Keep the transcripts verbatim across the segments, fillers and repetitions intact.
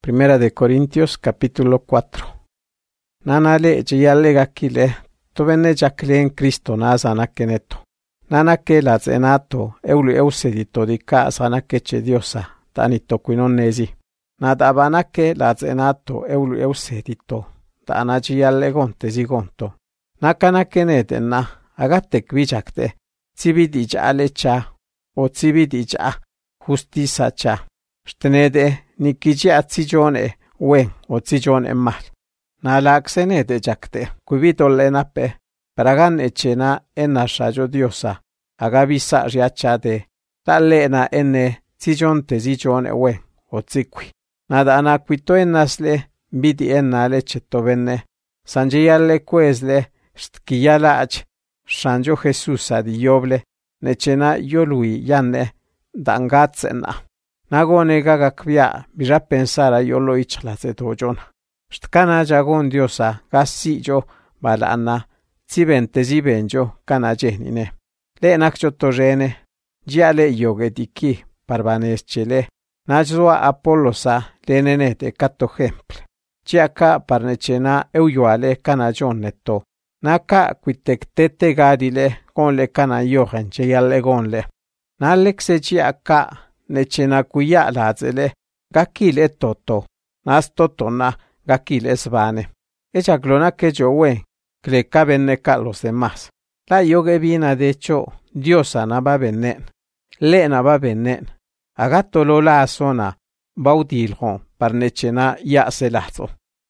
Primera de Corintios capítulo cuatro. Nanale jiyale gakile, tobene jaklen Cristo nazanake neto. Nanake la zenato, eulu eusedito di casa nakeche diosa, tanito quinonesi. Nadabanake la zenato, eulu eusedito, tanajiyale gonte zigonto. Nakanake nedenna, agatek vijakte, cibidi jale cha, o cibidi ja, justisa cha. Shtenede nikiji atzijone wen o tzijone mal. Nalaksene de jakte, kuivitolle nape, paragan echena ena shayo diosa, agavisa riachade, talena ene tzijonte zijone wen o tzikwi. Nada anaquito enasle, bidi ena lechetobene, sanjiale kuesle, stkiyalach, shanjo Jesus adioble, nechena yolui yane, dangatsena. Nagone gagakvia, bija pensara yolo ichlase dojona. Shtkana jagon diosa, gasillo, balana, zibente zibenjo, kana jenine. Le nakcho tojene, jiale yogediki, parvaneschele, najzoa apolosa, lenenete kato hemple. Jiaka parnechena euyuale kana jonneto. Naka quitektete gadile, gonle kana yogen, jiale gonle. Nalexe jiaka, nechena kuya lazele, gakile toto, nas totona, gakile svane. Ella glona que yo we, que caben neca los demás. La yogue vina de hecho, diosa na va venen, lena va venen. Agato lola zona, baudiljon, parnechena ya selazo.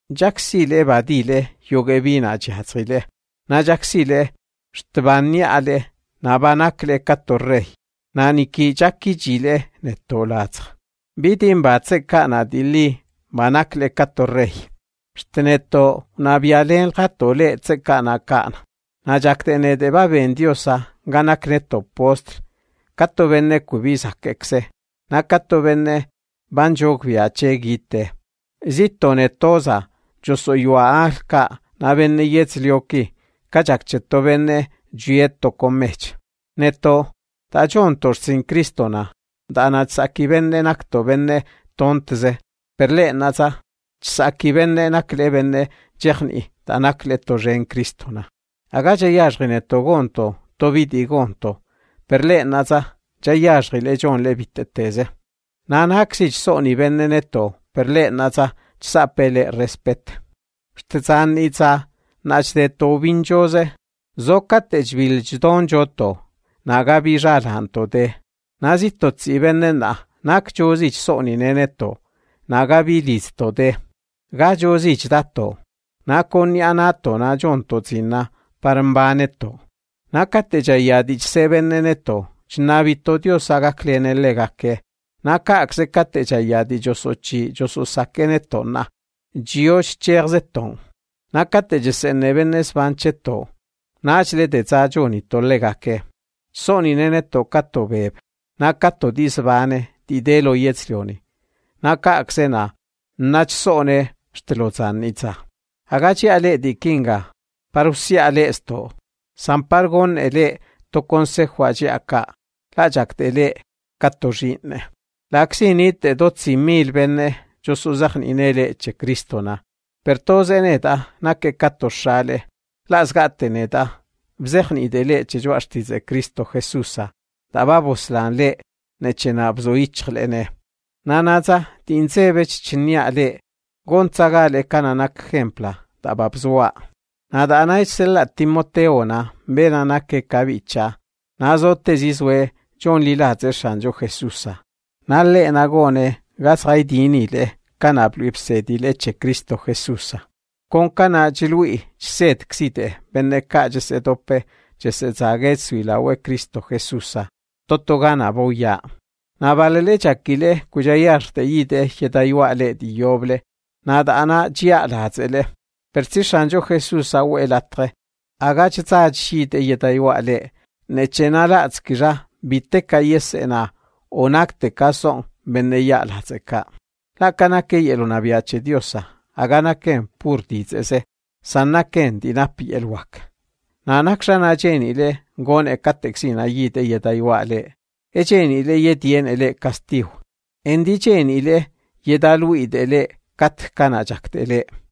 Jaxile badile, yogue vina jazrile. Na jaxile, stvaniale, na banakle katorrei. Naniki jaki jile netolaza. Bitin batse kana dili manakle katorrei. Steneto nabialen gatole tse kana kana. Na jaktene de baben diosa ganakneto postre. Kato venne kubisa kekse. Na kato venne banjogvia chegite. Zito netoza josoyua alka na venne yetzlioki. Kajakcheto venne juieto komech. Neto ta jontor sin Kristona, da natsaki venne nakto venne tontze, per le naza, tsaki venne nakle venne jehni, da nakle to jen Kristona. Agaja yajrine to gonto, to vidi gonto, per le naza, ja yajri le jon le viteteze. Na naksich soni venne neto, per le naza, tsapele respet. Stetsan iza, nachde to vinjose, zokate jvil jdon joto, Nagabi jalanto de. Nazito tsibenena, nakjozich soni neneto. Nagabi listo de. Gajozich dato. Nakoni anato na jonto zina parambaneto. Nakate jayadich sebeneneto. Chnavito dios agaklene legake. Nakakse kate jayadi josochi jososake na. Jiosh cherzeton. Nakate jesenebenes vancheto. Nachle de zajonito legake. Soni neneto kato beb, na kato disvane, di delo yetzlioni. Na kaksena, nach sone stelozanitza. Agachi ale di kinga, parusia ale sto. Sampargon ele to consejo aka, la jakte ele kato jine. La xinite dotzi mil benne, josuzachn inele che Kristona. Per toze neta, na ke kato shale, las gatte neta. Vzehni dele che joashtize Cristo Jesusa, da baboslan le, nechena bzoichlene. Nanaza, tinzebech chinia le, gonzaga le kananak hempla, da babzoa. Nada anaisela Timoteona, benanake kavicha, nazote zizwe, John lilaze shanjo Jesusa. Nale nagone, gazraidinile, kanabluipsedile che Cristo Jesusa. Con cana jilui, set xite, benne caje dope, jese zagetsu la we Cristo Jesusa. Toto gana boya. Na valele chakile, cuya yarte yide, yedayuale di yoble. Nada ana jia lazele. Persishanjo Jesusa we latre. Agach zaj shide yedayuale. Nechena lazkira, biteka yesena, onakte kason, benne ya lazeka. La kanake yelonaviache diosa. Aganaken purdizese, sannaken dinapi elwak. Nanaksana jenile, gon e katexina yite yedayuale. E jenile yedien ele castigo. Endi jenile yedaluidele, cat cana jactele.